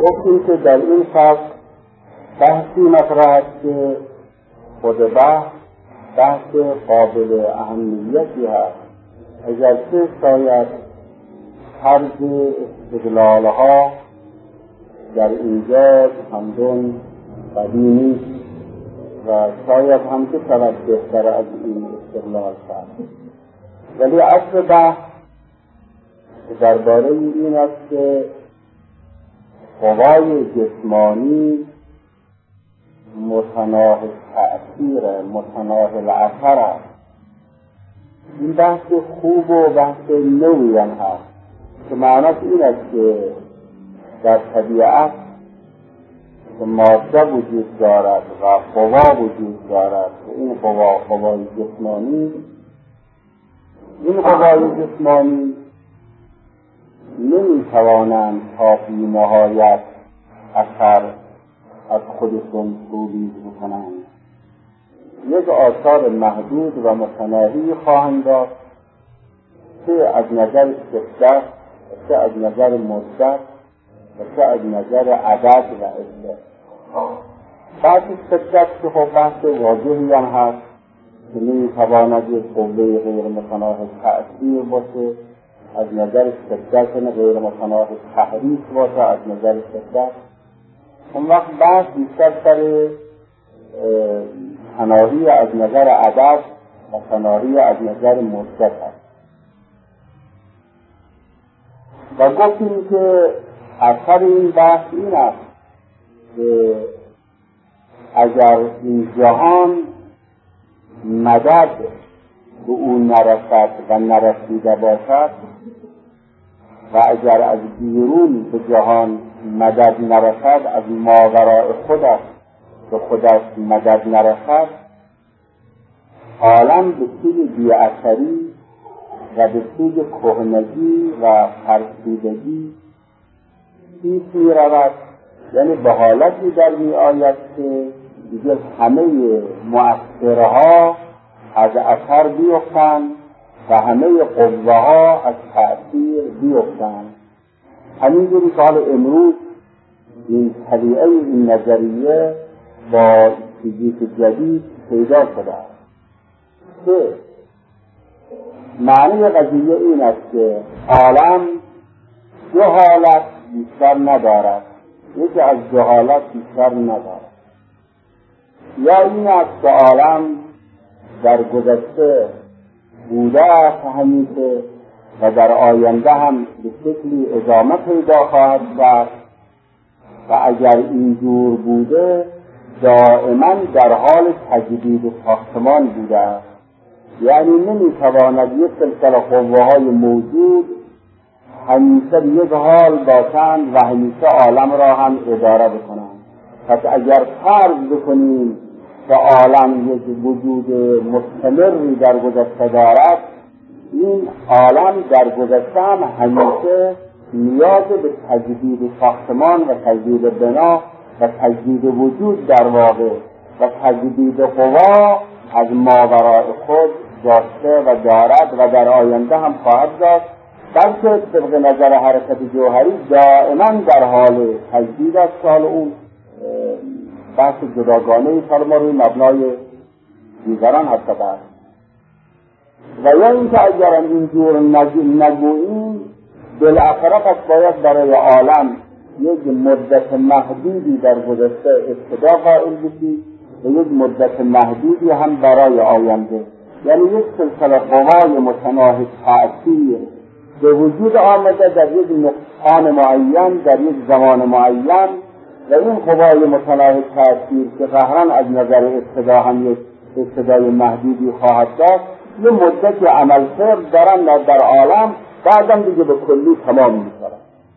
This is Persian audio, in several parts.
گفتیم که در این فصل بحثی مطرح است که خود بحث قابل اهمیتی هست، اگرچه شاید طرز استدلالها در اینجا چندان قوی نیست و شاید هم که شود بهتر از این استدلال کرد، ولی اصل بحث درباره این است که قوای جسمانی متناهی تأثیر، متناهی اثر است. این بحث خوب و بحث نوعی هم هست که معنیش این است که در طبیعت ماده وجود دارد و قوا وجود دارد و این قوای جسمانی، این قوای جسمانی نمیتوانند تا بی نهایت اثر از خودشون تولید بکنند. یک آثار محدود و متناهی خواهند داشت، چه از نظر شدت، چه از نظر مدت و چه از نظر عدد و عدت. بحث شدت که خب بحث واضحی هم هست که نمیتواند یک قوه غیر متناهی تأثیر باشه، از نظر شدت غیر متناهی تحریک باشه از نظر شدت. اون وقت بحث بیشتر سر تناهی از نظر عدد و تناهی از نظر مدت هست. و گفتیم که اثر این بحث این است که اگر این جهان مدد به اون نرسد و نرسیده باشد و اگر از بیرون به جهان مدد نرسد، از ماوراء خودش به خودش مدد نرسد، عالم به سوی بی‌اثری و به سوی کهنگی و فرسودگی پیش می رود. یعنی به حالتی در می آید که دیگر همه مؤثرها از اثر بیفتند و همه قوه ها از تأثیر بیفتند. همینجوری که حال امروز این طبیعه این نظریه با فیزیک جدید پیدا شده است که معنی قضیه این است که عالم دو حالت بیشتر ندارد، یکی از دو حالت بیشتر ندارد. یا این است که عالم در گذشته بوده است همیشه و در آینده هم به شکلی ادامه پیدا خواهد کرد و اگر اینجور بوده دائما در حال تجدید و ساختمان بوده است. یعنی نمیتواند یک سلسله قوه‌های موجود همیشه به یک حال باشند و همیشه عالم را هم اداره بکنند. پس اگر فرض بکنیم که عالم یک وجود مستمری در گذشته دارد، این عالم در گذشته هم همیشه نیاز به تجدید ساختمان و تجدید بنا و تجدید وجود در واقع و تجدید قوا از ماوراء خود داشته و دارد و در آینده هم خواهد داشت، بلکه طبق نظر حرکت جوهری دائما در حال تجدید است. حال اون بحث جداگانه حال ما روی مبنای دیگران هست و یا اینکه اگر اینجور نگوییم بالاخره پس باید برای عالم یک مدت محدودی در گذشته ابتدا قائل بشید و یک مدت محدودی هم برای آینده، یعنی یک سلسله قوای متناهی تأثیر به وجود آمده در یک نقطان معین در یک زمان معین و این قوای متناهی تأثیر که قهرن از نظر ابتدا هم یک ابتدای محدودی خواهد داشت، یه مدت عمل کرد دارن در عالم، بعدم دیگه به کلی تمام می‌شود.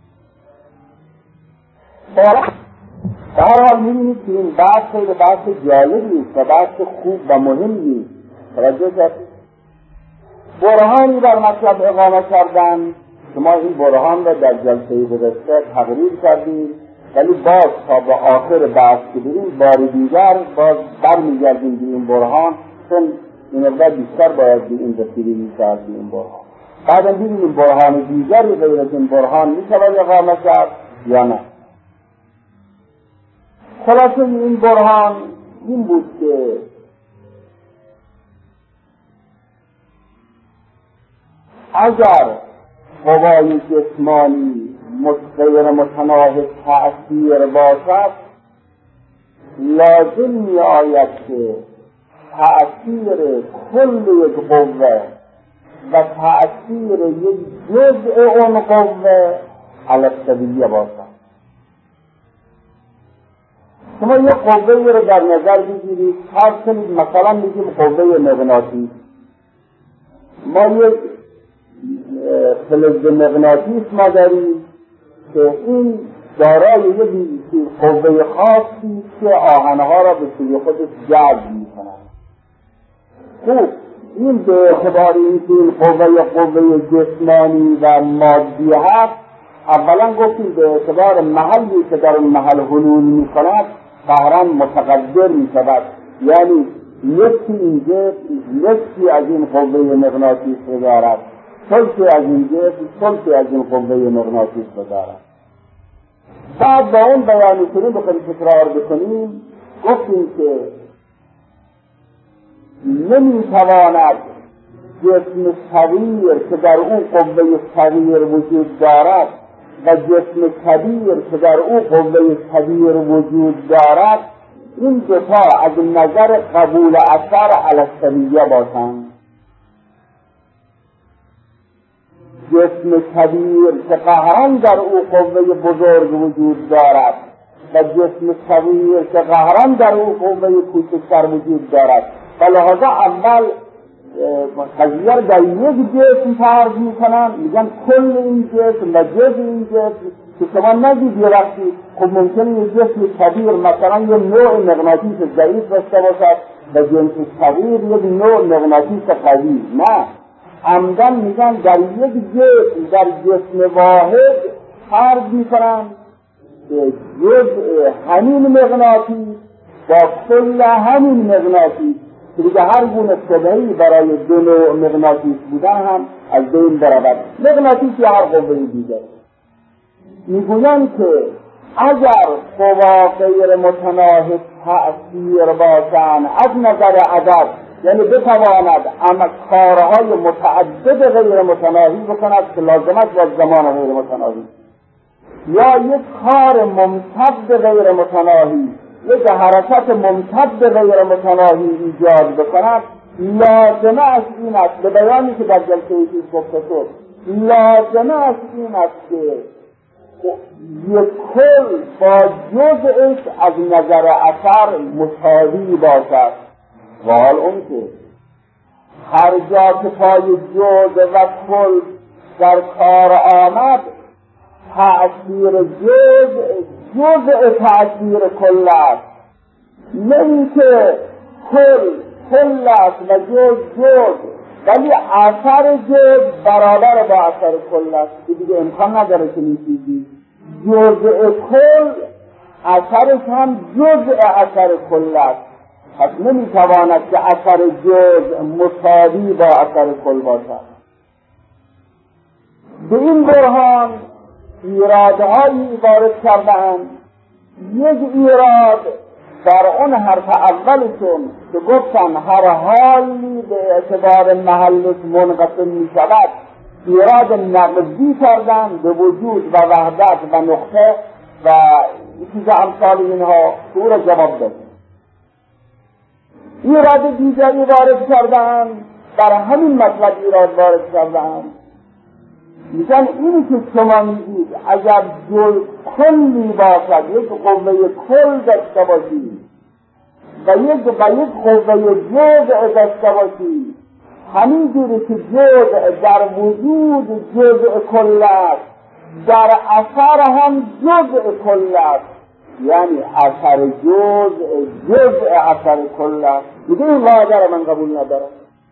در حال می‌بینید که این بحث خیلی بحث جالبی است و بحث خوب و مهمی است. توجه کنید، برهانی در مطلب اقامه کردن که ما این برهان را در جلسه گذشته تقریر کردیم، ولی باز تا به آخر بحث که بریم بار دیگر باز برمیگردیم به این برهان، چون این مقدار بیشتر باید به این رسیدگی می‌کرد به این برهان. بعدم ببینیم برهان دیگری غیر از این برهان می‌شود اقامه کرد یا نه. خلاصه این برهان این بود که اگر قوای جسمانی غیر متناهی تأثیر باشد، لازم می آید که تأثیر کل یک قوه و تأثیر یک جزء اون قوه علالسویه باشد. شما یک قوه رو در نظر بگیرید، فرض کنید مثلا میگیم قوه مغناطیس. ما یک فلز مغناطیس ما داریم که این دارای یک قوه خاصی که آهنها را به سوی خودش جذب می‌کند. خوب، این به اعتبار اینکه این قوه جسمانی و مادی هست، اولا گفتیم به اعتبار محلی که در اون محل حلول می‌کند قهرن متقدر می‌شود، یعنی نصفی این جسم نصفی از این قوه مغناطیس رو دارد، ثلثی از این جسم ثلثی از این قوه مغناطیس رو دارد. بعد با اون بیانی کنیم بخواهیم تکرار بکنیم، گفتیم که نمیتواند جسم صغیر که در اون قوه صغیر وجود دارد و جسم کبیر که در اون قوه کبیر وجود دارد این دوتا از نظر قبول اثر علالسویه باشند. جسم کبیر که قهرن در او قوه بزرگ وجود دارد و جسم صغیر که قهرن در او قوه کوچکتر وجود دارد و لحاظا اول قضیه در یک جسم فرض میکنن، میگن کل این جسم و جزء این جسم، که شما نگید یه وقتی خب ممکنه یه جسم کبیر مثلا یه نوع مغناطیس ضعیف داشته باشد و جنس صغیر یک نوع مغناطیس قوی. نه، عمدن میگن در یک جسم، در جسم واحد فرض میکنن که جزء همین مغناطیس با کل همین مغناطیس که دیگه هر گونه شبهی برای دو نوع مغناطیس بودن هم از بین برود، مغناطیس یا هر قوه دیگر. میگویند که اگر قوا غیر متناهی تأثیر باشند از نظر عدد، یعنی بتواند کارهای متعدد غیر متناهی بکند که لازمت و زمان غیر متناهی، یا یک کار ممتد غیر متناهی، یک حرکت ممتد غیر متناهی ایجاد بکند، لازمه است این است، به بیانی که در جلسه پیش گفته شد، لازمه است این است که یک کل با جزءش از نظر اثر مساوی باشد. و حال اون که هر جا که پای جزء و کل در کار آمد، تأثیر جزء تأثیر کل است، نه که کل است و جزء، ولی اثر جزء برابر با اثر کل است، که دیگه امکان نداره که نیستی جزء کل اثرش هم جزء اثر کل است. پس نمیتواند که اثر جزء مساوی با اثر کل باشد. به این برهان ایرادهایی وارد کردند. یک ایراد در اون حرف اولشون که گفتن هر حالی به اعتبار محلش منقسم می شود، ایراد نقضی کردن به وجود و وحدت و نقطه و چیز امثال اینها او را جواب داد. ایراد دیگری وارد کردن، در همین مطلب ایراد وارد کردن، میگن اینی که شما میگید اگر کلی باشد، یک قوه کل داشته باشید و یک قوه جزء داشته باشید، همین جوری که جزء در وجود جزء کل است، در اثر هم جزء کل است، یعنی اثر جزء اثر کل است. میگه این قاعده من قبول ندارم.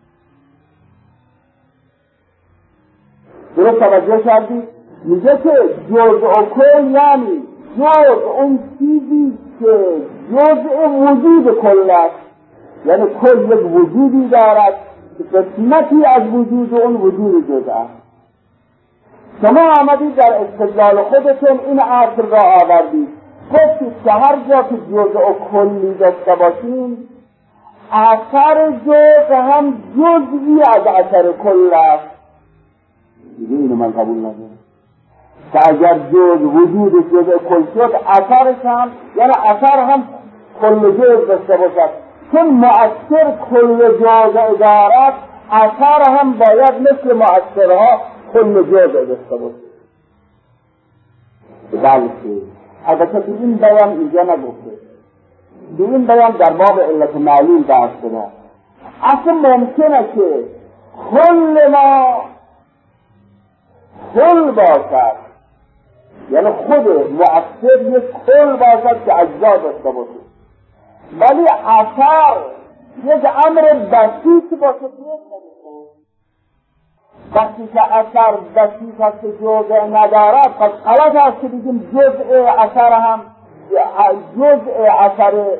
درست توجه کردید؟ میگه که جزء و کل یعنی جزء اون چیزی که جزء وجود کل است، یعنی کل یک وجودی دارد که قسمتی از وجود اون وجود جزء است. شما آمدید در استدلال خودتون این اصل را آوردید، گفتید که هر جا که جزء و کلی داشته باشیم اثر جزء هم جزئی از اثر کل است. دیگه اینو من قبول ندارم که اگر جزء وجود جزء کل شد اثرش هم یعنی اثر هم کل جزء داشته باشد، چون مؤثر کل جزء دارد اثر هم باید مثل مؤثرها کل جزء داشته باشد. بلکه البته تو این بیان اینجا نگفته، تو این بیان در باب علت معلول بحث شده. اصلا ممکنه که کل ما کل باشد، یعنی خود مؤثر یک کل باشد که اجزا داشته باشه، ولی اثر یک امر بسیط باشه. وقتی که اثر بسیط است که جزء ندارد پس غلط است که بگیم جزء اثر هم جزء اثر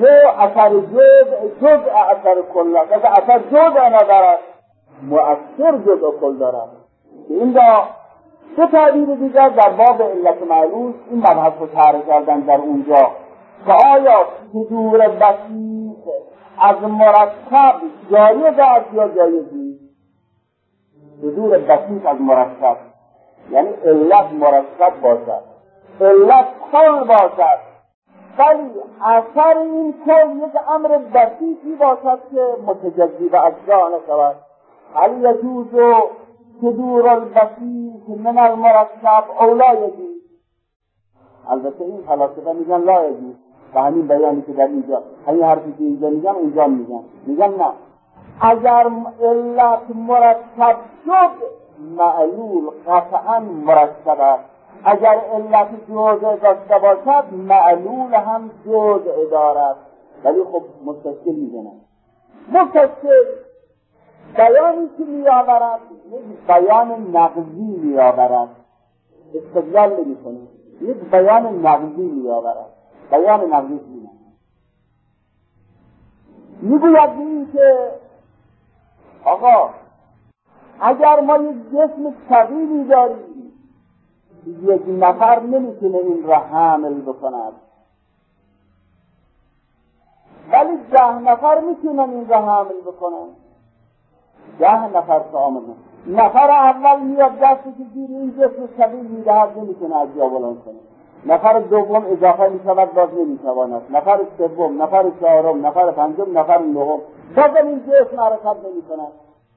جزء اثر کل است. اثر جزء ندارد، مؤثر جزء کل دارد. این را سه تعبیر دیگر در باب علت معلول این مبحث رو طرح کردن در اونجا که آیا صدور بسیط از مرکب جایز است یا جایز نیست. صدور بسیط از مرکب یعنی علت مرکب باشد، علت کل باشد، ولی اثر این کل یک امر بسیطی باشد که متجزی و اجزا نشود. هل یجوز صدور البسیط من المرکب او لا یجوز؟ البته این فلاسفه میگن لا یجوز، و همین بیانی که در اینجا همین حرفی که اینجا میگن اونجا میگن نه. اگر علت مرکب شد معلول قطعا مرکب است، اگر علت جزء داشته باشد معلول هم جزء دارد. ولی خب مستشکل میزنن. مستشکل بیانی که میآورد یک بیان نقضی میآورد، استدلال نمی‌کنه، یک بیان نقضی میآورد. بیان نقضی میگوید این که آقا اگر ما یک جسم ثقیلی داریم یک نفر نمیتونه این را حمل بکند، ولی 10 نفر میتونن این را حمل بکنن. 10 نفر که آمدن، نفر اول میاد دستی که زیر این جسم ثقیل میدهد نمیتونه از جا بلند کنه، نفر دوم اضافه میشود باز نمیتواند، نفر سوم، نفر چهارم، نفر پنجم، نفر نهم باز این جسم حرکت نمیکند.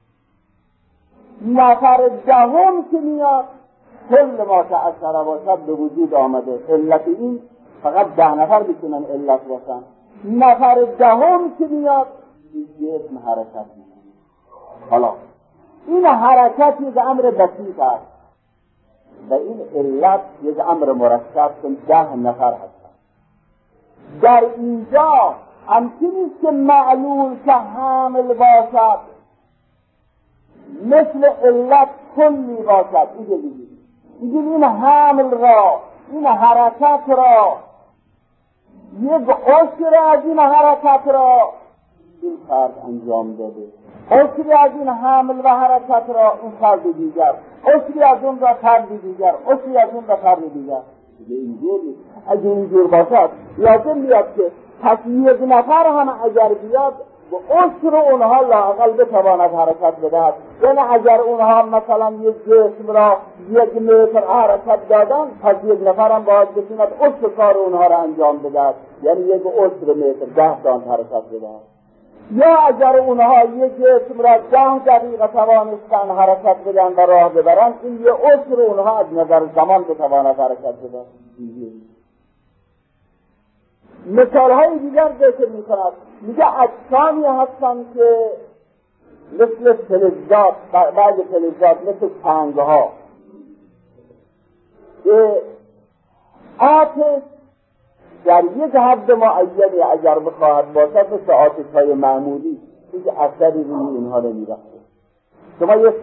نفر دهم که میاد کل ما تأثر باشد به وجود آمده. علت این فقط 10 نفر میتونن علت باشن. نفر دهم که میاد این جسم حرکت میکنه. حالا این حرکت یک امر بسیط است و این علت یک امر مرکب که 10 نفر هستن. در اینجا همچنین که معلول که حامل باشد مثل علت کلی باشد. این حمل را، این حرکت را، یک عشر از این حرکت را این فرد انجام داده، عشری از این حمل و حرکت را این فرد دیگر، عشری از اون را فرد دیگر، عشری از اون را فرد دیگر. اگه اینجور باشد لازم بیاد که پس یک نفر هم اگر بیاد و عشر اونها لااقل بتواند حرکت بدهد. یعنی اگر اونها مثلا یک جسم را 1 متر حرکت دادن پس یک نفر هم باید بتواند عشر کار اونها را انجام بدهد، یعنی یک عشر متر 10 دان حرکت بدهد. یا اگر اونها یک جسم را 10 دقیقه توانستن حرکت بدن و راه ببرن این یک عشر اونها از نظر زمان بتواند حرکت بدهد. مثال های دیگر ذکر می کند، میگه اجسامی هستن که مثل فلزات، بعض فلزات مثل سنگ ها که آتش در یک حد معینی اگر بخواهد باشد مثل آتش های معمولی هیچ اثری روی اینها نمی‌رسه. شما یک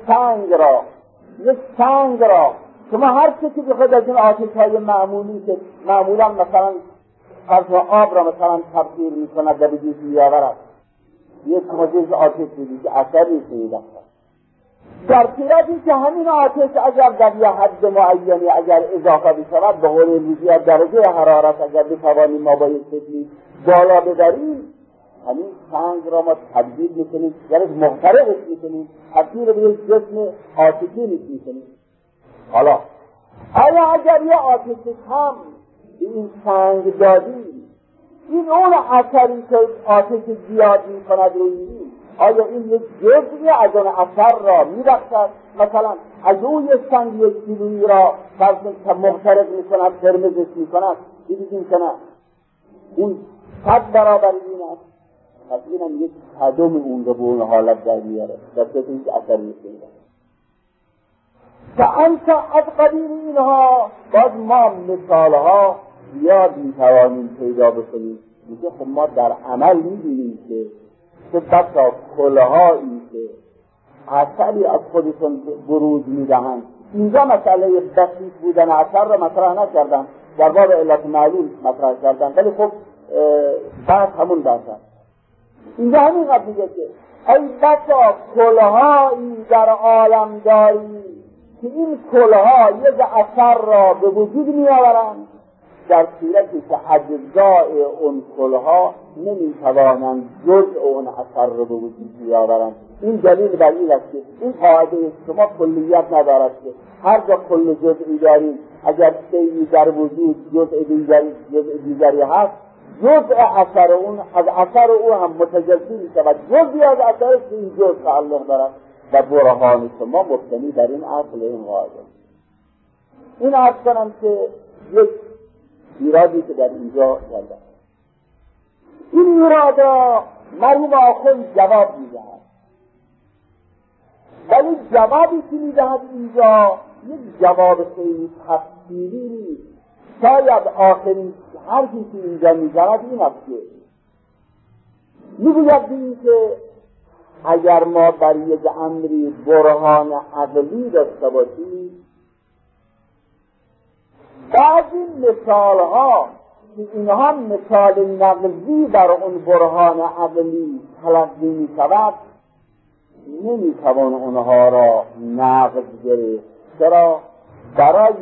سنگ را شما هر چیزی بخواهد از این آتش های معمولی که معمولا مثلا فرض آب را مثلا تبخیر می‌کند در وجود می‌آورد، یک موجود آتش دیگه اثر نیست می‌دهد. در صورتی که همین آتش اگر در یه حد معینی اگر اضافه بشود، به قول امروزی از درجه حرارت اگر بتوانیم ما با یک تکنیک بالا ببریم، همین سنگ را ما تبدیل میکنیم، یعنی محترقش میکنیم، تبدیل به یک جسم آتشی میکنیم. حالا آیا اگر یه آتش کم به این سنگ دادیم، این اون اثری که آتش زیاد میکند روی آیا این یک جزئی از اون اثر را میبخشد؟ مثلا از اون یک سنگ یک کیلویی را فرض محترق میکند، قرمزش میکند، دیدیم که نه، اون 100 برابر این است، پس اینم یک صدم اون رو به اون حالت در میاره، در صورت اینکه اثر میکنه. که انتا از قبیل اینها باز ما مثالها زیاد میتوانیم پیدا بکنیم. میگه خب ما در عمل میبینیم که بسا کلهایی که اثری از خودشون بروز میدهند. اینجا مسئله بسیط بودن اثر را مطرح نکردن، در باب علت معلول مطرح کردن، ولی خب بحث همون بحث هست. اینجا همین قد میگه که ای بسا کلهایی در عالم داری که این کلها یک اثر را به وجود میآورند، در صورتی که اجزای اون کلها نمیتوانند جزء اون اثر را به وجود بیاورند. این دلیل بر این است که این قاعده شما کلیت ندارد که هر جا کل جزئی داریم، اگر شیئی در وجود جزء دیگری هست، جزء اثر اون از اثر او هم متجزی میشود، جزئی از اثر که این جزء تعلق دارد. و برهان شما مبتنی در این اصل این قاعده. این عرض کنم که یک ایرادی که در اینجا کرده، این ایراد را مرحوم آخوند جواب میدهد، ولی جوابی که میدهد اینجا یک جواب خیلی تفصیلی نیست. شاید آخرین حرفی که اینجا میزند این است که میگوید این که اگر ما بر یک امری برهان عقلی داشته باشیم، بعضی مثالها که اینها مثال نقضی بر اون برهان عقلی تلقی می شود، نمی توان اونها را نقض گرفت. چرا؟ برای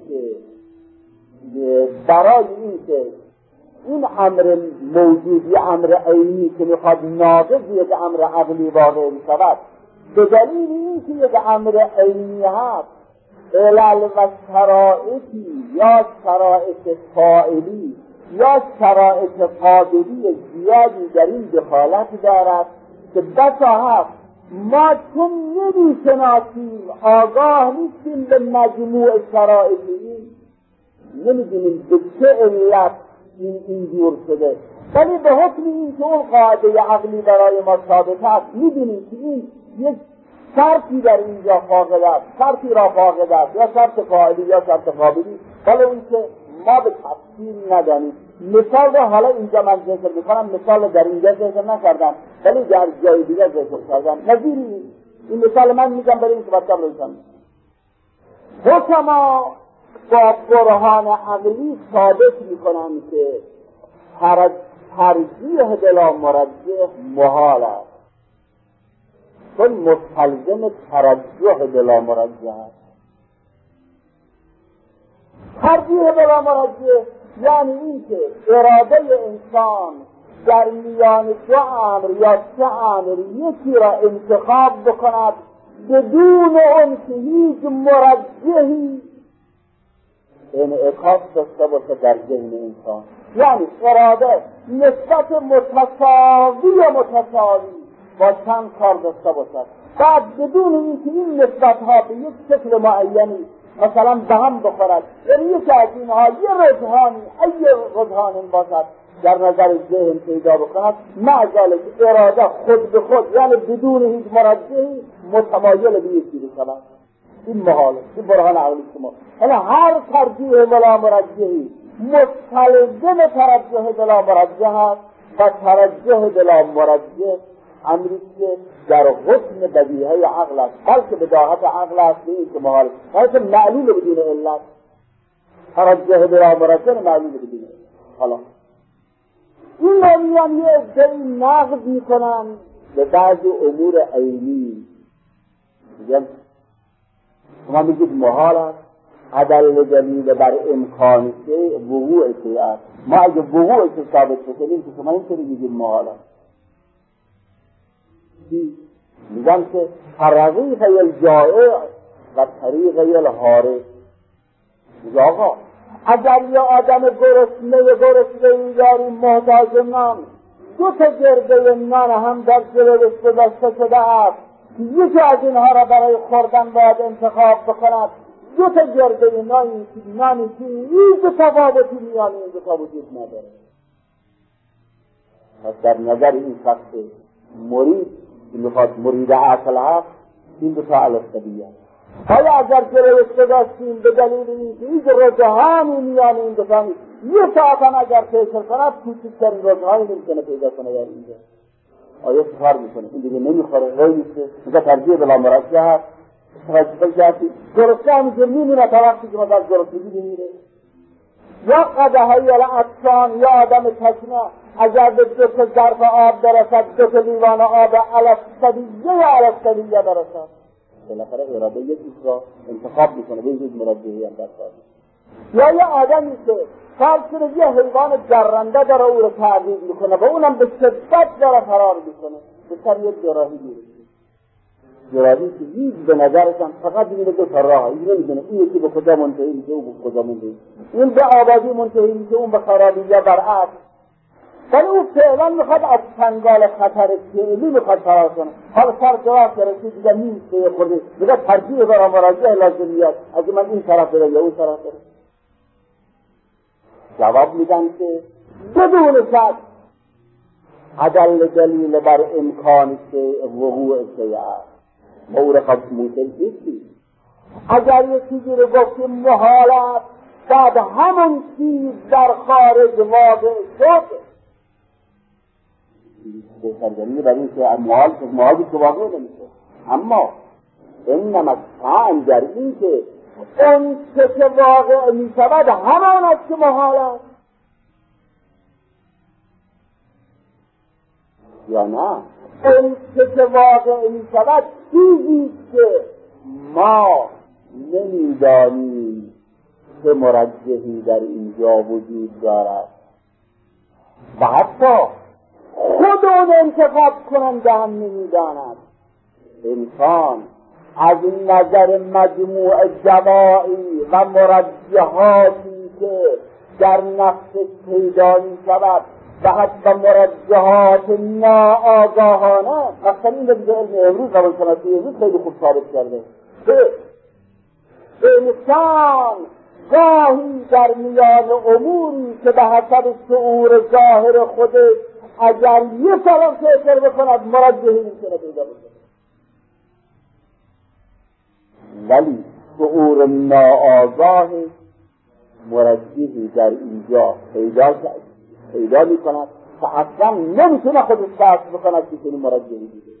اینکه این امر موجودی، امر عینی که میخواد ناقض یک امر عقلی واقع شود، به دلیل اینکه یک امر عینی هست، علل و شرائطی یا شرائط فاعلی یا شرائط قابلی زیادی در این دخالت دارد که بسا هست ما چون نمیشناسیم، آگاه نیستیم به مجموع شرائطی، نمیدونیم به چه علت اینجور شده، ولی به حکم این که اون قاعده عقلی برای ما ثابت است، میدونیم که این یک شرطی در اینجا فاقد است، شرطی را فاقد است، یا شرط فاعلی یا شرط قابلی، ولی این که ما به تفصیل ندانیم. مثال را حالا اینجا من ذکر میکنم، مثال در اینجا ذکر نکردم ولی در جای دیگر ذکر کردم. نظیری این مثال من میگم برای این که بچم روشن. حکما با برهان عقلی ثابت میکنن که ترجیح بلا مرجح محال است، چون مستلزم ترجح بلا مرجح است. ترجیح بلا مرجح یعنی این که اراده انسان در میان دو امر یا سه امر یکی را انتخاب بکند بدون اون که هیچ مرجحی انعکاس داشته باشه در ذهن انسان، یعنی اراده نسبت متساوی با چند کار داشته باشد، بعد بدون اینکه این نسبتها به یک شکل معینی مثلا به هم بخورد، یعنی یک از اینها یه رجحانی رجحان باشد در نظر ذهن پیدا بکند، معجل اراده خود به خود یعنی بدون هیچ مرجحی متمایل به یکی بشود، این محاله. این برهان عقلی شما، یعنی هر ترجیح بلا مرجحی مستلزم ترجیح بلا مرجح است و ترجیح بلا مرجح امری که در حکم بدیهه عقل است، بلکه بداهت عقل است، به این که محال بلکه معلول بدون علت. ترجیح بلا مرجح معلول بدون علت. حالا این نمیان یه عده‌ای نقد میکنن به بعض امور عینی، میگن شما میگید محال است، عدل دلیل بر امکان شیء وقوع شیء است. ما اگه وقوع شیء ثابت بکنیم که شما اینطوری میگید محال است. میگن که طریق الجائع و طریق الحارس. میگه آقا اگر یه آدم گرسنه‌ای داری محتاج نان، دو تا گرده نان هم در جلوش گذاشته شده است، یکی از اینها را برای خوردن باید انتخاب بکند. دو تا گرده نانی که هیچ تفاوتی میان این دو تا وجود نداره. پس در نظر این شخص مرید که میخواد مرید عقل هست، این دو تا علاسبیه. حالا اگر جلوش گذاشتیم به دلیل اینکه هیچ رجحانی میان این دو تا نیست، یه ساعت هم اگر پیشر کند کوچکترین رجحانی نمیتونه پیدا کنه در اینجا، آیا کار میکنه؟ این دیگه نمیخوره، رای نیسته، میگه ترجیح بلا مرجح هست. گرسنه همینجور میمونه تا وقتی که مثلا گرسنگی میمیره. یا قدحی العطشان، یا آدم تشنه اگر به دو تا ظرف آب برسد، دو تا لیوان آب علاسبیه برسد، بالاخره اراده یک چیز را انتخاب میکنه، به این مرجحی هم دستاد. یا یه آدمی که فرض کنه یه حیوان درنده داره او رو تعقیب میکنه و اونم به شدت داره فرار میکنه، به سر یک جراحی میرسه. جراحی که هیچ به نظرشان فقط میبینه دو تا راه، این نمیدونه این یکی به کجا منتهی میشه، اون به کجا منتهی میشه، این به آبادی منتهی میشه، اون به خرابی یا برعکس. ولی او فعلا میخواد از چنگال خطر فعلی میخواد فرار کنه. حالا سر جواب کرده دیگه نیسته خودی، دیگه ترجیح برای مراجعه لازمیت، از من این طرف بره یا اون طرف بره. جواب میدن که بدون شک عدل دلیل بر امکان شیء وقوع شیء است. مورد منکر نیستی. اگر یه چیزی رو گفتیم محال است، بعد همون چیز در خارج واقع شد، بهترگری برای این که محالی که واقع نمیشه. اما اینما سعن در این که اون که واقع می شود همان است که محال است یا نه. اون که واقع می شود چیزی که ما نمیدانیم که مرجحی در اینجا وجود دارد و حتی خود اون انتخاب کننده هم نمیداند. انسان از نظر مجموع جوائی و مرجحاتی که در نفسش پیدا می شود و حتی مرجحات ناآگاهانه، مثلا این دیگه علم امروز روانشناسی امروز خیلی خوب ثابت کرده که انسان گاهی در میان اموری که به حسب شعور ظاهر خودش اگر یه سلام فکر بکند مرجحی میتونه پیدا بکنه، ولی شعور ناآگاه مرجحی در اینجا پیدا میکند که اصلا نمیتونه خودش کشف بکند که چنین مرجحی دیده.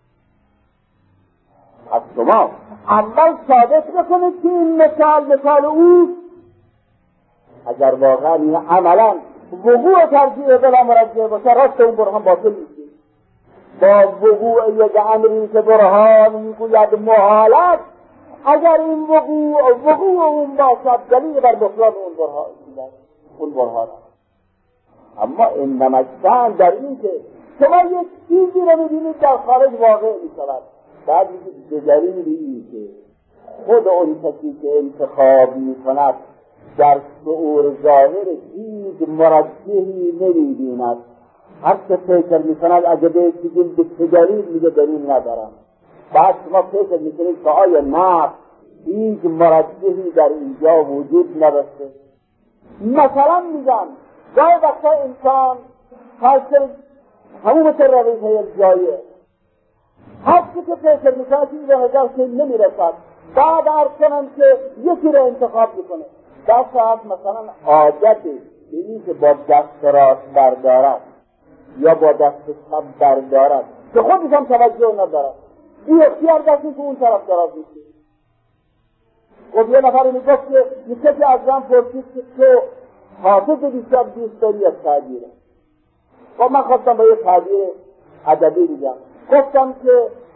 از شما اول ثابت بکنید که این مثال اوست. اگر واقعا این عملا وقوع ترجیح بلا مرجح باشه، راست اون برهان باطل میشه. با وقوع یک امری که برهان میگوید محالت، اگر این وقوع اون باشد دلیل بر بطلان اون برهان. اما این نمکتن در این که شما یک چیزی رو میبینید در خارج واقع میشود، بعد میگید دلیل این که خود اون کسی که انتخاب میکند در شعور ظاهر هیچ مرجحی نمیبیند، هر چه فکر میکند اگه به چیزی به دلیل میگه دلیل ندارم. بعد شما فکر میکنید که آیا نفس هیچ مرجحی در اینجا وجود نداشته. مثلا میگم گاهی وقتا انسان حاصل همون مثل رویه جایه، هر چی که فکر میکنه چیزی به نظر که نمیرسد، بعد عرض کنم که یکی رو انتخاب میکنه. در ساعت مثلا عادتی اینی که با دست راست بردارد یا با دست چپ بردارد که خودش هم توجه ندارد، این اختیار دستی که اون طرف دراز میشه. خب یه نفر میگفت که کسی از من پرسید که تو حافظ بیشتر دوست داری یا تعبیره؟ خب من خواستم با یه تعبیر ادبی بگم، گفتم که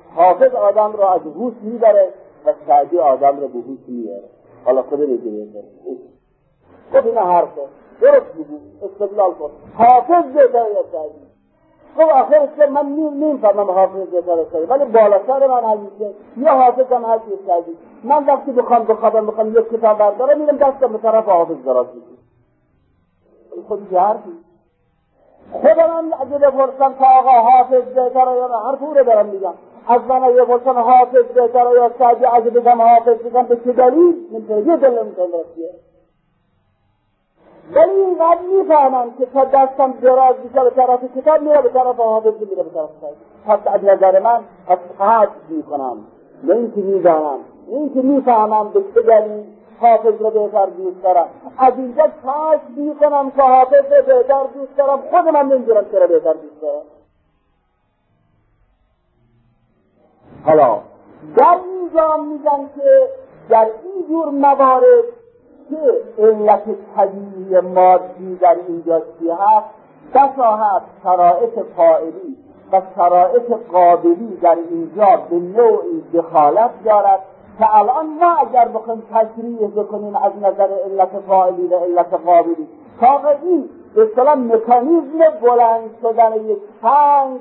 حافظ آدم را از هوش میبره و سعدی آدم را به هوش میاره. حالا خود بگیره خب این حرفه درست بگو، استدلال کن. حافظ بهتره یا سعدی؟ خب آخرش که من نمیفهمم حافظ بهتره یا سعدی، ولی بالا سر من همیشه یا حافظ هم هست یا سعدی. من وقتی بخوام یک کتاب بردارم میرم دستم به طرف حافظ دراز میکنم. خود چه حرفی؟ خودم هم اگه بپرسم که آقا حافظ بهتره یا نه، حرف او رو دارم میگم. از من اگه بپرسم حافظ بهتره یا سعدی، اگه بگم حافظ بگم به چه دلیل؟ نمیتونه یه دلیل نمیتونه برسیه. ولی اینقدر میفهمم که تا دستم دراز میشه به طرف کتاب میره به طرف حافظ میره به طرف سعدی. پس از نظر من از حد میکنم، نه اینکه میدانم، نه اینکه میفهمم به چه دلیل حافظ رو بهتر دوست دارم. از اینجا کاش میکنم که حافظ رو بهتر دوست دارم، خودم هم نمیدونم چرا بهتر دوست دارم. حالا در اینجا میگن که در این جور موارد که علت طبیعی مادی در اینجا چی هست، بسا هست شرایط فاعلی و شرایط قابلی در اینجا به نوعی دخالت دارد که الان ما اگر بخوایم تشریح بکنیم از نظر علت فاعلی و علت قابلی، تا این به اصطلاح مکانیزم بلند شدن یک سنگ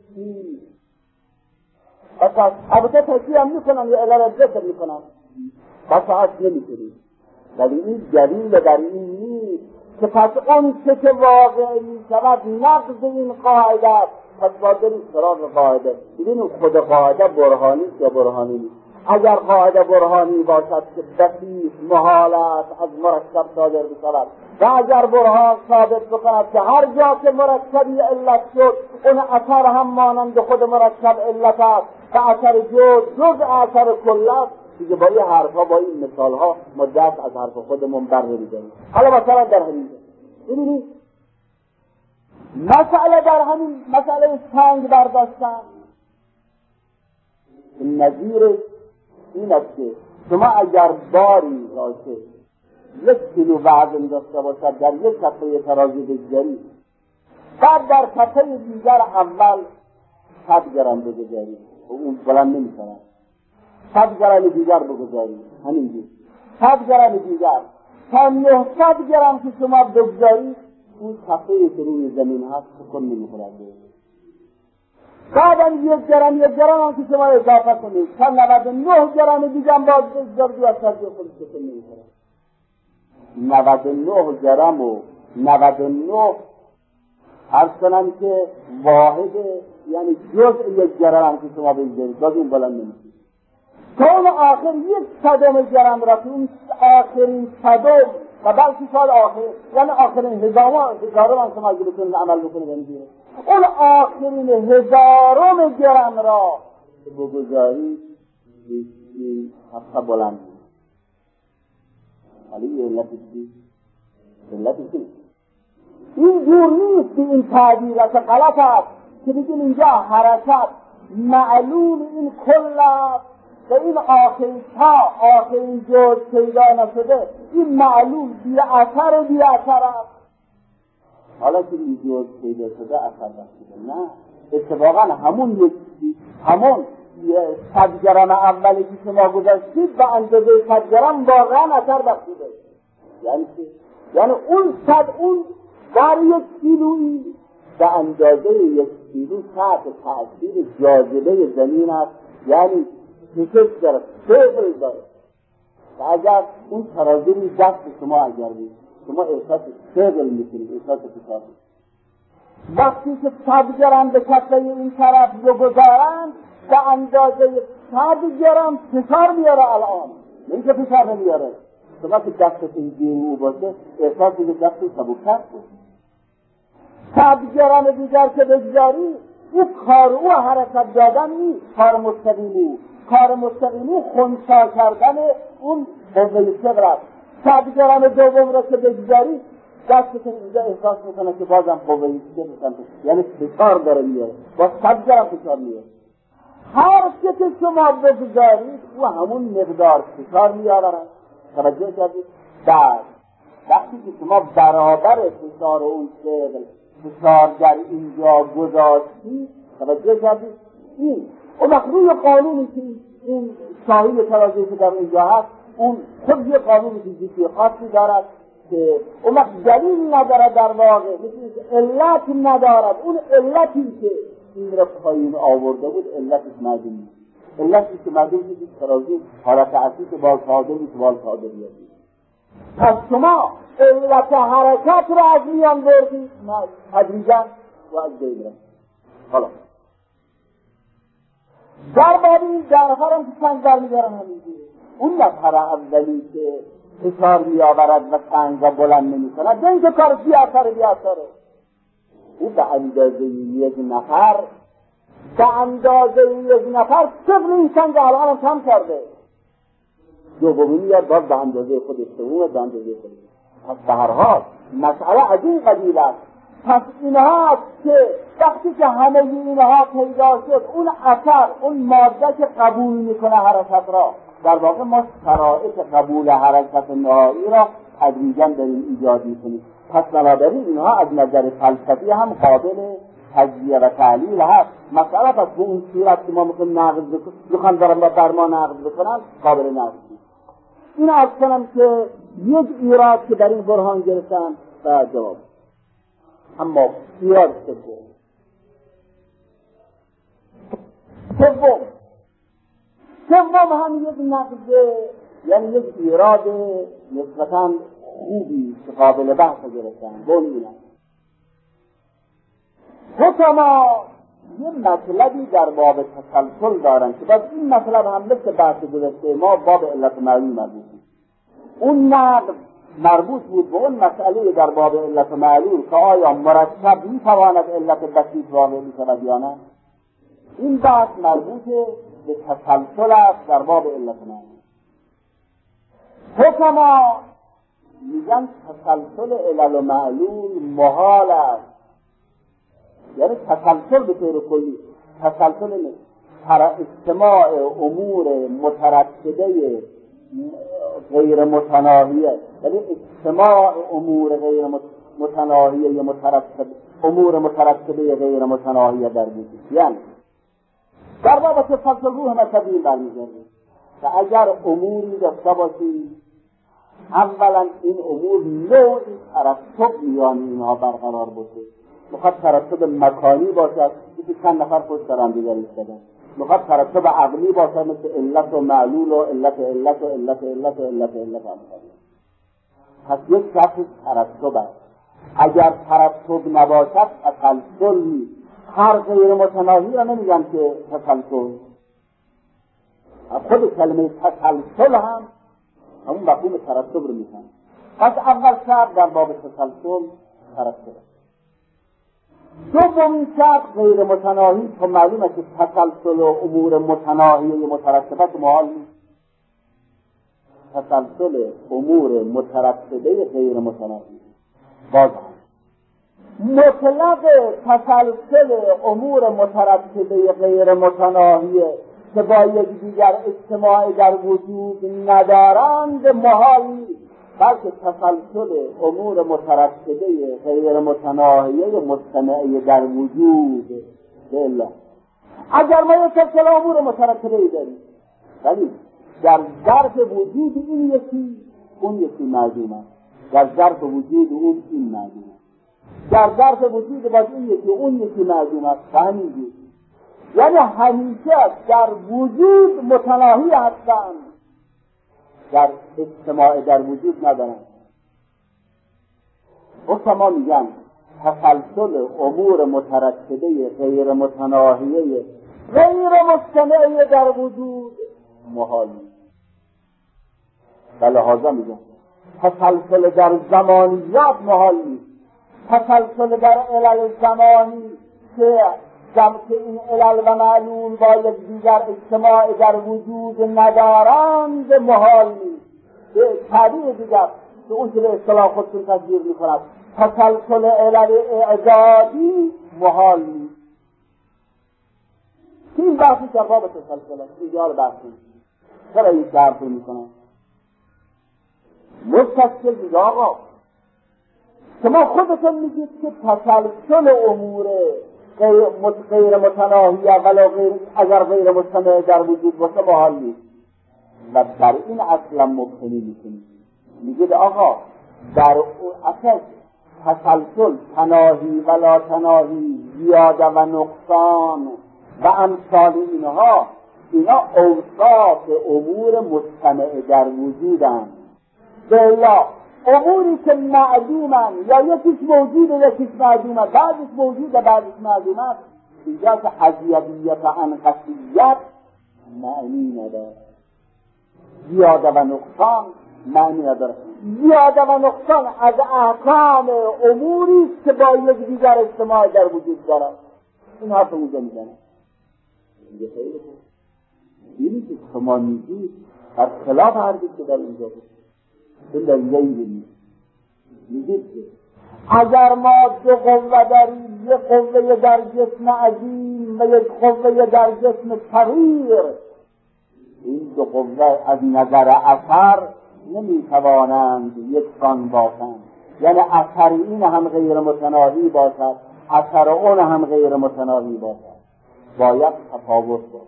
اصلا البته تشریح هم میکنم یا علت ذکر میکنم بسا هست نمیکنیم، ولی این دلیل بر این نیست که پس اون که واقع میشود نقض این قاعده است. پس باید بریم سراغ قاعده. ببینید خود قاعده برهانی یا برهانی نیست. اگر قاعده برهانی باشد که بسیط محال است از مرکب صادر بشود و اگر برهان ثابت بکند که هر جا که مرکبی علت شد اون اثر هم مانند خود مرکب علت است و اثر جز اثر کل است، دیگه با این حرفا با این مثالها ما دست از حرف خودمون بر نمی‌داریم. حالا مثلا در همین ببینید مسئله در همین مسئله سنگ برداشتن نظیر این است که شما اگر باری را که 1 کیلو وزن داشته باشد در یک کفه ترازو بگذارید، بعد در کفه دیگر اول 100 گرم بگذارید، اون بلند نمی‌کنه، 100 گرم دیگر بگذارید، همینجور 100 گرم دیگر تا 900 گرم که شما بگذارید اون کفه که روی زمین هست سکون نمی‌خورد. بعدا 1 گرم هم که شما اضافه کنید تا 99 گرم دیگر باز بگذارید و سرد خودش سکون نمی‌خورد. 99 گرم و 99 عرض کنم که واحد یعنی جزء 1 گرم هم که شما بگذارید باز این بلند نمی‌شود. تا اون آخر 1/100 گرم را که اون آخرین صدم و بلکه شاید آخر یعنی آخرین هزارم هم شما اگه بتونید عمل بکنید نمی‌گیره، اون آخرین 1000م گرم را بگذارید این حقا بلند بود. ولی علتی این جور نیست که این تعبیرات غلط است که بگیم اینجا حرکت معلوم این کل است و این آخرین جز پیدا نشده، این معلوم بی اثر است. حالا که این جز پیدا شده اثر بخشیده، نه اتفاقا همون 100 گرم اولی که شما گذاشتید به اندازه 100 گرم واقعا اثر بخشیده. یعنی اون 100 اون در 1 کیلویی به اندازه 1 کیلو تحت تأثیر جاذبه زمین است، یعنی کشش داره، فعل داره. و اگر اون ترازو روی دست شما اگر بود شما احساس فعل میکنید، احساس فشار. وقتی که 100 گرم به کفه این طرف بگذارند به اندازه 100 گرم فشار میاره الان، نه که فشار نمیاره. شما که دستتون گیرو باشه احساس میکنید دستتون سبکتر بود. 100 گرم دیگر که بگذاری این کار او حرکت دادن نیست، کار مستقیمی خونسا کردن اون قوه صغر است. 100 گرم دوم را که بگذاری دستتون اینجا احساس میکنه که بازم قوه صغر، یعنی فشار داره میاره، با 100 گرم فشار میاره. هر چه که شما بگذارید او همون مقدار فشار میآورد. توجه کردید؟ بعد وقتی که شما برابر فشار اون فشار در اینجا گذاشتید، توجه کردید؟ این اون وقت روی قانونی که این شاهی ترازی که در اینجا هست اون خود یه قانون فیزیکی خاصی دارد که اون وقت دلیل ندارد، در واقع علت ندارد. اون علتی که این را پایین آورده بود علتش معلوم نیست. علتی که معلوم نیست ترازی حالت اصلی که بال تعادل نیست، بال تعادلیت نیست. پس شما علت حرکت را از میان بردید تدریجاً و از بین رفت. حالا در باب این درها هم که سنگ برمیدارن همینجوری، اون نفر اولی که فشار میآورد و سنگ را بلند نمی‌کند، این که کار بیاتره او به اندازه یک نفر ثقل این سنگ الان هم کم کرده. دومین میاد باز به اندازه خودش، سوم به اندازه خودش. پس به هر حال مسئله از این قبیل است. پس اینها که وقتی که همه اینها پیدا شد، اون اثر، اون ماده که قبول میکنه حرکت را، در واقع ما شرایط قبول حرکت نهایی را تدریجاً داریم ایجاد میکنیم. پس بنابراین اینها از نظر فلسفی هم قابل تجزیه و تحلیل هست. مسئله پس به اون صورت که ما میخوایم نقض بکنم بر ما نقض بکنم قابل نقض نیست. این عرض کنم که یک ایراد که در این برهان گرفتن و جواب. اما ایراد سوم هم یک نقض، یعنی یک ایراد نسبتاً خوبی که قابل بحث گرفتن. بونینا حکما یه مطلبی در باب تسلسل دارن که باید این مطلب هم مثل بحث گذشته ما باب علت معلول مربوط بود. اون نقض مربوط بود به اون مسئله در باب علت معلول که آیا مرکب میتواند علت بسیط واقع میشود یا نه. این بحث مربوط به تسلسل است در باب علت معلول. حکما میگن تسلسل علل و معلول محال است، یعنی تسلسل به طور کلی، تسلسل اجتماع امور مترتبه غیر متناهیه، یعنی اجتماع امور غیر متناهیه امور مترتبه غیر متناهیه در وجود. یعنی در باب تسلسل روح مذهبی برمیگرده که اگر اموری داشته باشی، اولا این امور نوعی ترتب میان اینها برقرار باشه. میخواد ترتب مکانی باشد که چند نفر پشت سر هم دیگر ایستادن، میخواد ترتب عقلی باشد مثل علت و معلول و علت هم. پس یک شخص ترتب است. اگر ترتب نباشد تسلسل نیست. هر غیر متناهی را نمیگن که تسلسل، خود کلمه تسلسل هم همون مفهوم ترتب رو میکنه. پس اول شرط در باب تسلسل ترتب. دومین شرط غیر متناهی، تو معلومه که تسلسل و امور متناهی مترتبه محال نیست. تسلسل امور مترتبه غیر متناهی باز مطلق تسلسل امور مترتبه غیر متناهی که با یکدیگر اجتماع در وجود ندارند محال نیست، بلکه تسلسل امور مترتبه غیر متناهیه مجتمعه در وجود بالله. اگر ما یک سلسله امور مترتبه داریم ولی در ظرف وجود این یکی اون یکی معدوم است، در ظرف وجود اون این معدوم است، در ظرف وجود باید این یکی اون یکی معدوم است. همینجور یعنی همیشه در وجود متناهی هستند، در اجتماع در وجود ندارند. حکما میگن تسلسل امور مترتبه غیر متناهیه غیر مجتمعه در وجود محالی. لحاظا میگن تسلسل در زمانیات محال نیست. تسلسل در علل زمانی که این علل و معلول با یک دیگر اجتماع در وجود ندارند محال نیست. به تعبیر دیگر که اون که به اصطلاح خودشون تصویر میکند تسلسل علل اعدادی محال نیست. این بحثی که باب تسلسل است ایدیال بحثی چرا این درد رو میکنن مستقل دیگه آقا شما خودتون میگید که تسلسل امور غیر متناهیه ولی اگر غیر مستمع در وجود باشه باحال نیست و بر این اصلا مبتنی میکنید. میگید آقا در اصل تسلسل، تناهی و لا تناهی، زیاده و نقصان و امثال اینا اوصاف امور مستمع در وجودند. یا اموری که معدومن یا یکیش موجود و یکیش معدومن، بعضیش موجود و بعضیش معدومن، اینجا که ازیدیت و انقصیت معنی نداره، زیاده و نقصان معنی نداره. زیاده و نقصان از احکام اموری که با یک دیگر اجتماع در وجود دارد. این حرف اونجا میزنه. میگه خیلی خوب، اینی که شما میگید از خلاف حرفی که در اینجا بود. این در اینجا این میگید که اگر ما دو قوه داریم، یک قوه در جسم عظیم و یک قوه در جسم صغیر، این دو قوه از نظر اثر نمیتوانند یکسان باشند. یعنی اثر این هم غیر متناهی باشد، اثر اون هم غیر متناهی باشد. باید تفاوت بود.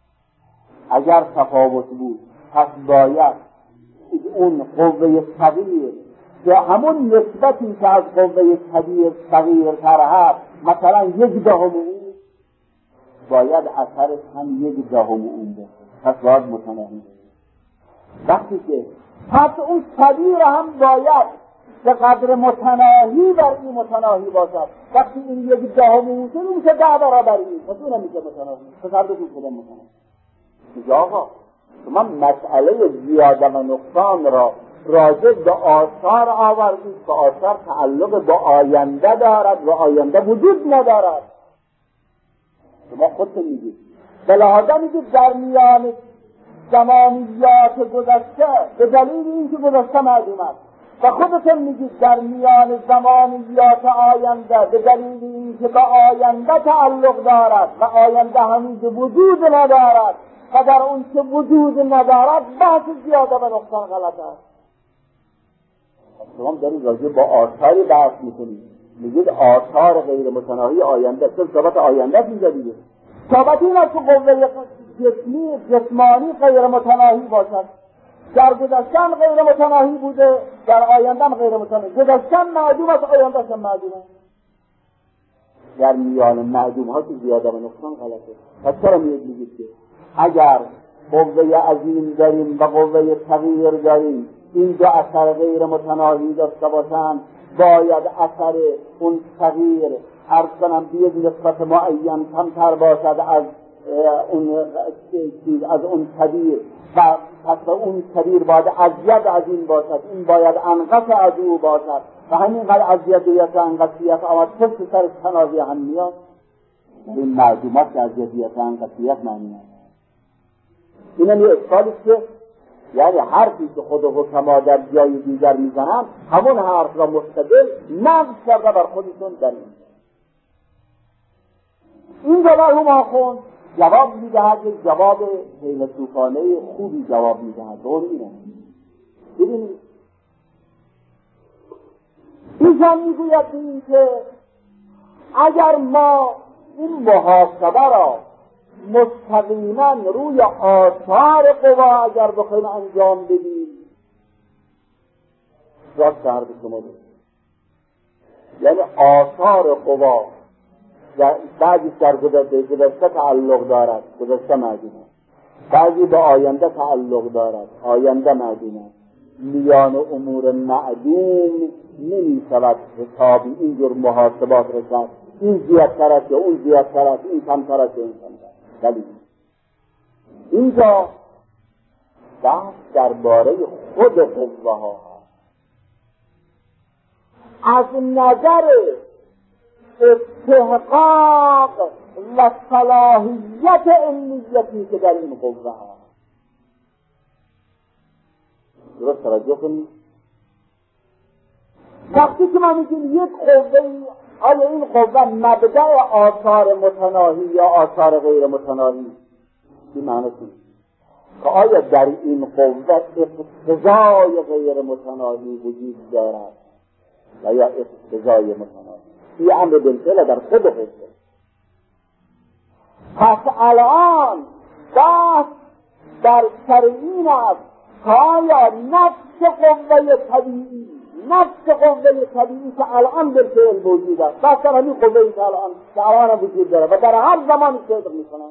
اگر تفاوت بود پس باید اون قوه صغیر که همون نسبتی که از قوه کبیر صغیرتر هست، مثلا 1/10 اون، باید اثرش هم 1/10 اون باشه. پس باید متناهی باشه. وقتی که پس اون کبیر هم باید به قدر متناهی بر این متناهی باشد. وقتی این 1/10 اون شد، اون میشه 10 برابر این، پس اون نمیشه متناهی. پس هر دو شده متناهی. میگه آقا شما مسئله زیاده و نقصان را راجع به آثار آوردید که آثار تعلق با آینده دارد و آینده وجود ندارد. شما خودتون میگید بلحاظه میگید در میان زمانیات گذشته به دلیل اینکه گذشته معدوم است، و خودتون میگید در میان زمانیات آینده به دلیل اینکه به آینده تعلق دارد و آینده هنوز وجود ندارد و در اون که وجود ندارد بحث زیاده و نقصان غلط است. شما دارید راجع با آثاری بحث میکنید، میگید آثار غیر متناهی آینده، چون ثابت آینده اینجا دیگه ثابت این است که قوه جسمانی غیر متناهی باشد. در گذشتن غیر متناهی بوده، در آینده هم غیر متناهی. گذشتن معدوم است، آینده هم معدوم است. در میان معدوم ها که زیاده و نقصان غلطه. پس چرا میگید که اگر قوه عظیم داریم و قوه صغیر داریم، این دو اثر غیر متناهی داشته باشند، باید اثر اون صغیر عرض کنم به یک نسبت معین کمتر باشد از اون کبیر، و پس اون کبیر باید ازید از این باشد، این باید انقص از او باشد، و همینقدر ازیدیت و انقصیت آمد پشت سر تناهی هم میاد. این معدومات که ازیدیت و انقصیت معنی نداره. این هم یه اشکالیست که یعنی حرفی که خود حکما در جای دیگر میزنن همون حرف را مستقل نقض کرده بر خودشون در این جواب هم آخوند جواب میدهد، یک جواب فیلسوفانه خوبی جواب میدهد. اون اینه ببینید ایشان میگوید این که اگر ما این محاسبه را مستقیما روی آثار قوا اگر بخوایم انجام بدیم، راست حرف شما دارید، یعنی آثار قوا بعضی در گذشته تعلق دارد، گذشته معدوم است، بعضی به آینده تعلق دارد، آینده معدوم است. میان امور معدوم نمیشود حسابی اینجور محاسبات رسد، این زیادتر است یا اون زیادتر است، این کمتر است یا این کمتر است. ولی اینجا بحث درباره خود قوه ها از نظر استحقاق و صلاحیت علمیتی که در این قوه ها درست توجه کنید. وقتی که ما میگیم یک قوه، آیا این قوه مبدأ آثار متناهی یا آثار غیر متناهی؟ این معنی چیست؟ که آیا در این قوه اقتضای غیر متناهی وجود دارد و یا اقتضای متناهی؟ این امر بالفعل در خود قوه. پس الان بحث در سر این است آیا نفس قوه طبیعی که الان در فعل موجود است، بس در همین قوه‌ای که الان وجود داره و در هر زمانی صدق میکنه،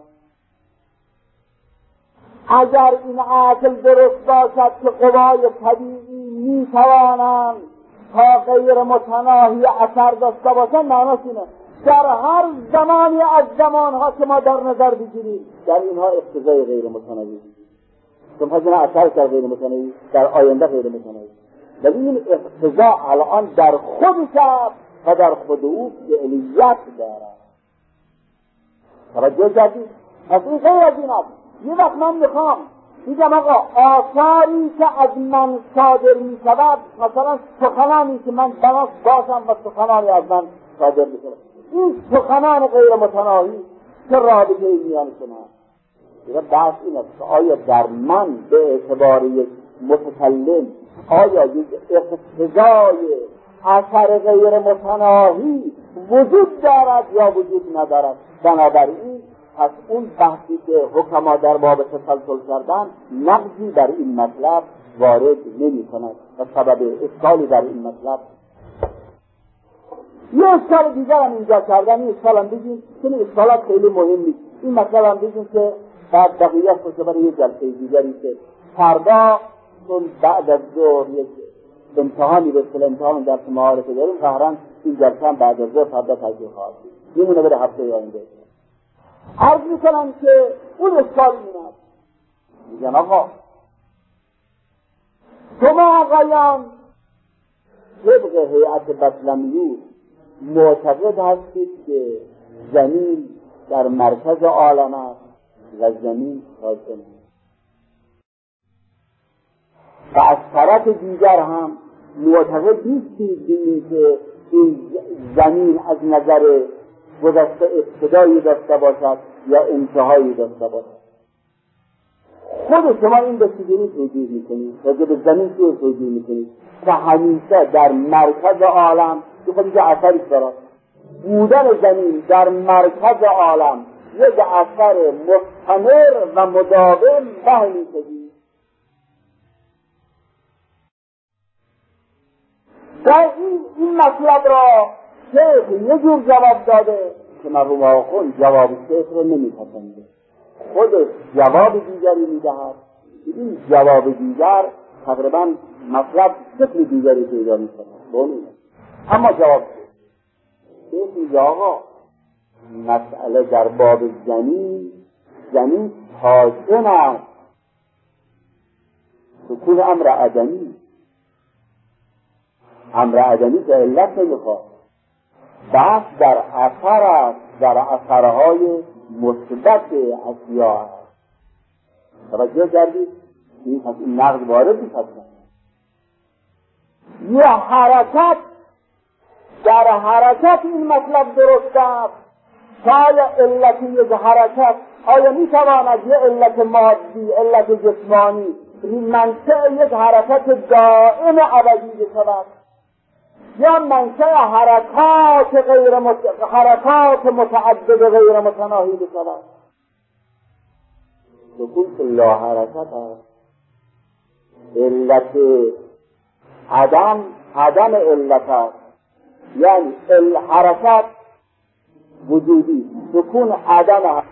اگر این عقل درست باشد که قوای طبیعی میتوانند تا غیر متناهی اثر داشته باشند، معناش اینه در هر زمانی از زمانها که ما در نظر بگیریم در اینها اقتضای غیر متناهی چون پس این اثر در غیر متناهی در آینده غیر متناهی، ولی این اقتضا الان در خودش و در خود او فعلیت دارد. توجه کردید؟ پس این غیر از این است. یه وقت من میخوام میگم آقا آثاری که از من صادر میشود، مثلا سخنانی که من بناس باشم و سخنانی از من صادر میشود، این سخنان غیر متناهی که رابطه میان شما دیگه بحث این است که آیا در من به اعتبار یک متکلم آیا یک اقتضای اثر غیر متناهی وجود دارد یا وجود ندارد. بنابراین پس اون بحثی که حکما در باب تسلسل کردن نقضی در این مطلب وارد نمی کند و سبب اشکالی در این مطلب. یه اشکال دیگر هم اینجا کردن، این اشکال هم بگیم که این اشکالات خیلی مهم نیست، این مطلب هم بگیم که بعد بقیه باشه برای یه جلسه دیگری که فردا چون بعد از ظهر یک امتحانی به امتحان درس معارفه داریم، قهرن این جلسه هم بعد از ظهر فردا تجربه خواهد میمونه بره هفته آینده. عرض میکنم که اون اشکال این است، میگن آقا شما آقایان طبق هیئت بطلمیون معتقد هستید که زمین در مرکز عالم است و زمین ساکن است، و از طرف دیگر هم معتقد نیستید که این زمین از نظر گذشته ابتدایی داشته باشد یا انتهایی داشته باشد. خود شما این به چیزی توجیه میکنید، راجع به زمین چیزی توجیه میکنید که همیشه در مرکز عالم که خودش اثری دارد. بودن زمین در مرکز عالم یک اثر مستمر و مداوم بهمی شدید. در این مطلب را شیخ یه جور جواب داده که مرحوم آخوند جواب شیخ رو نمیپسنده، خودش جواب دیگری میدهد. این جواب دیگر تقریبا مطلب شکل دیگری پیدا میکنه بونید. اما جواب شیخ میگه آقا مسئله در باب زمین ساکن است، سکون امر عدمی که علت نمیخواد، بحث در اثر است، در اثرهای مثبت اشیاء است. توجه کردید؟ این نقض وارد میشه. یه حرکت در حرکت این مطلب درست است. آیا علت یک حرکت آیا میتواند یه علت مادی، علت جسمانی منشأ یک حرکت دائم ابدی بشود، یا منشأ حرکات متعدد غیر متناهی بشود؟ سکون لا حرکت است. علت عدم علت است، یعنی حرکت وجودی، سکون عدم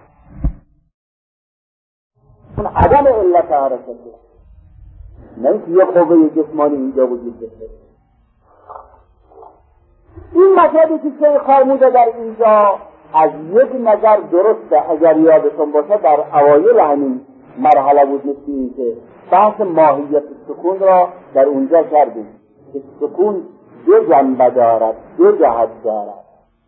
علت حرکت است، نه که یک قوه جسمانی اینجا وجود داره. این مطلبی که شیخ فرموده در اینجا از یک نظر درسته. اگر یادتون باشه در اوایل همین مرحله وجود که بحث ماهیت سکون را در اونجا کردیم که سکون دو جنبه دارد، دو جهت دارد.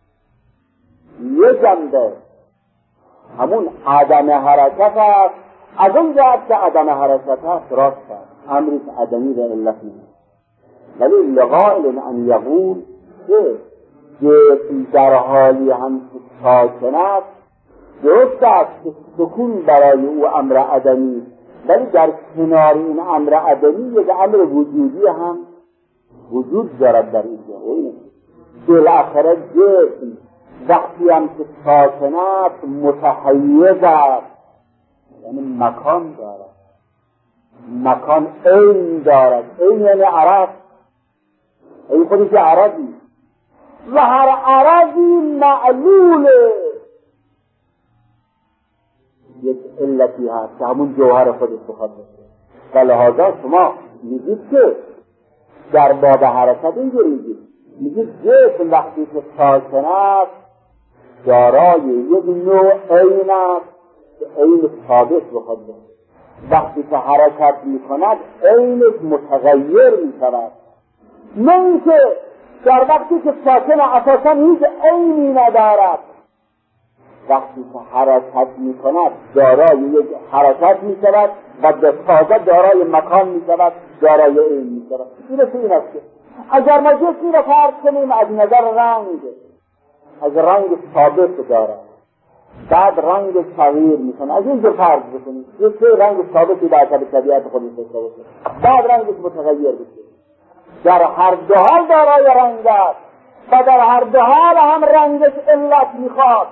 یک جنبه همون عدم حرکت است، از اون جهت که عدم حرکت است راست است، امری که عدمی را علت نیست. ولی لقائل ان یقول که جسم در حالی هم ساکن است، درست است که سکون برای او امر عدمی، ولی در کنار این امر عدمی یک امر وجودی هم وجود دارد در این جهت. بالاخره جسم وقتی هم که ساکن است متحیز است، یعنی مکان دارد، مکان عین دارد. عین یعنی عرض، این خودش عرضی و هر عرضی معلوله، یک علتی هست که همون جوهر خودش بخواد باشه. و لحاظا شما میگید که در باب حرکت اینجوری میگید جسم وقتی که ساکن است دارای یک نوع عین است که عین ثابت بخواد باشه. وقتی که حرکت میکند عینش متغیر میشود، نه اینکه در وقتی که ساکن اساسا هیچ عینی ندارد، وقتی که حرکت میکند دارای یک حرکت میشود و تازه دارای مکان میشود، دارای عین میشود. این است که اگر ما جسمی را فرض کنیم از نظر رنگ، از رنگ ثابت دارد، بعد رنگ تغییر میکنه، از اینجا فرض بکنیم یک رنگ ثابتی در طبیعت خودش داشته باشه، بعد رنگش متغیر بشه، در هر دو حال دارای رنگ است و در هر دو حال هم رنگش علت میخواد.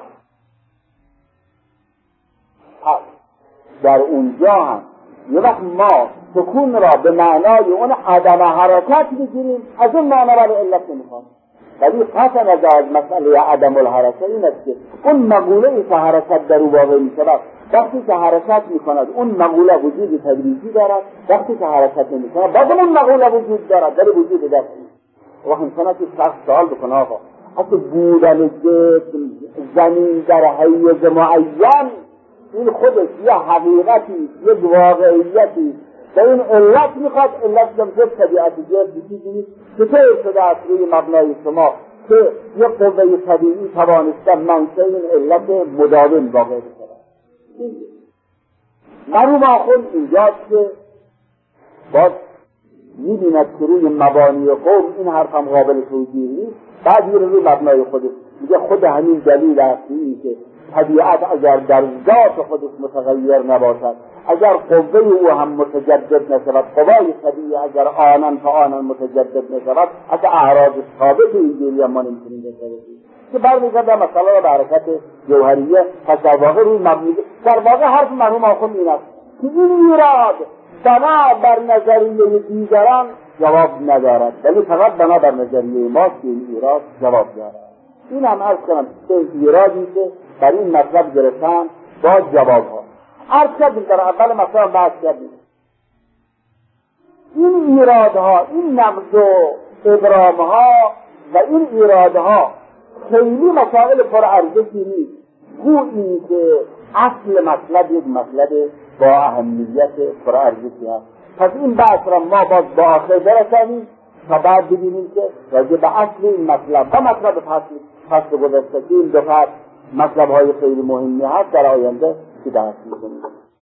پس در اونجا هم یه وقت ما سکون را به معنای اون عدم حرکت بگیریم، از اون معنی را به علت نمیخواد. ولی قطعا از مسئله عدم الحرکت این است که اون مقوله‌ای که حرکت در او واقع میشود، وقتی که حرکت میکند اون مقوله وجود تدریجی دارد، وقتی که حرکت نمیکند بعد اون مقوله وجود دارد ولی وجود دستی. وقتی انسان که شخص سوال بکنه آقا اصلا بودن جسم زمین در حیز معین این خودش یه حقیقتی، یه واقعیتی و این علت میخواد، علت جمعه طبیعت جسم چیزی چطور شده است روی مبنای شما که یه قوه طبیعی توانسته منشأ این علت مداوم واقع بشود. مرحوم آخوند اینجاست که باز میبیند که روی مبانی قوم این حرف هم قابل توجیه نیست، بعد میره روی مبنای خودش میگه خود همین دلیل اصلی که طبیعت اگر در ذات خودش متغیر نباشد، اگر قوه او هم متجدد نشود، قوای طبیعی اگر آنن متجدد نشود، حتی اعراض ثابت اینجوری هم ما نمیتونیم بسازیم که برمیگرده مثلا را به حرکت جوهریه. پس در واقع روی مبنی در واقع حرف مرحوم آخوند این است که این ایراد بنا بر نظریه دیگران جواب ندارد، ولی فقط بنا بر نظریه ما که این ایراد جواب دارد. این هم عرض کنم که ایرادی که در این مطلب گرفتن با جواب ها عرض کردیم در اول مطلب بحث کردیم. این ایرادها، این نقض و ابرامها و این ایرادها خیلی مسائل پر ارزشی نیست، گویی که اصل مطلب یک مطلب با اهمیت پر ارزشی هست. پس این بحث را ما باز با آخر برسانیم تا بعد ببینیم که راجع به اصل این مطلب و مطلب فصل گذشته این دو مطلب های خیلی مهمی هست در آینده که درس می‌کنیم.